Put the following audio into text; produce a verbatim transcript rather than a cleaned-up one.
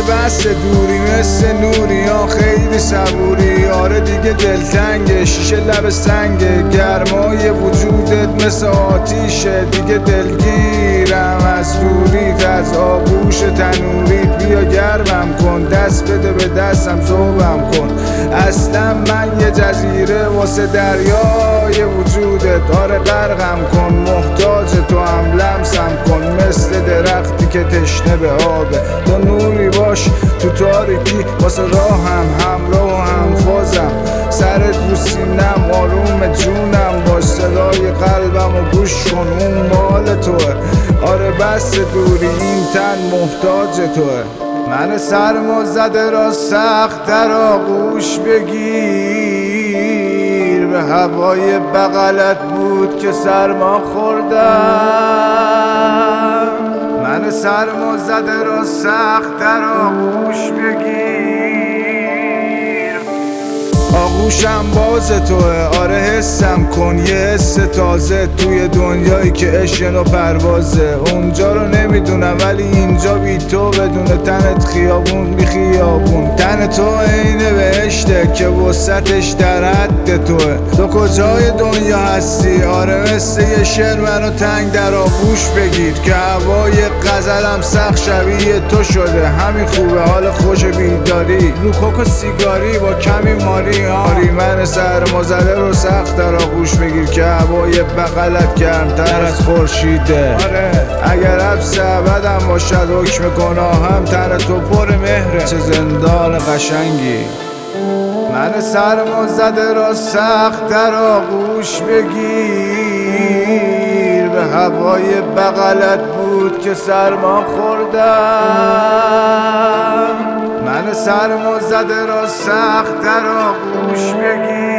بس دوری مثل نوری ها خیلی صبوری. آره دیگه دلتنگه شیشه لب سنگه، گرمای وجودت مثل آتیشه. دیگه دلگیرم از دوریت، از آغوش تنوریت. بیا گرمم کن، دست بده به دستم ذوبم کن. اصلا من یه جزیره واسه دریای وجودت. آره غرقم کن، محتاج تو هم لمسم کن. مثل درختی که تشنه به آبه، تو نوری باش تو تاریکی واسه راهم، همراه و همفازم. سرت رو سینم آروم جونم باش، صدای قلبم و گوش کن اون مال توه. آره بس دوری این تن محتاج توه. من سرما زده را سخت در آغوش بگیر، به هوای بغلت بود که سرما خوردم. من سرما زده را سخت در آغوش بگیر، آغوشم باز توه. آره حسم کن یه حس تازه توی دنیایی که عشق و پروازه. اونجا رو نمیدونم ولی اینجا بی تو بدون تنت خیابون بی خیابون. تن تو عین بهشته که وسطش در حد توه. تو کجای دنیا هستی؟ آره مثل یه شعر منو تنگ در آغوش بگیر که هوای غزلم سخت شبیه تو شده. همین خوبه حال خوش بیداری رو کوک سیگاری با کمی ماری. آری من سرما زده رو سخت در آغوش بگیر که هوای بغلت گرمتر از خورشیده. آره اگر حبس ابدم باشد حکم گناهم، تن تو پر مهره چه زندان قشنگی. من سرما زده را سخت در آغوش بگیر، به هوای بغلت بود که سرما خوردم. من سرما زده را سخت در آغوش بگیر.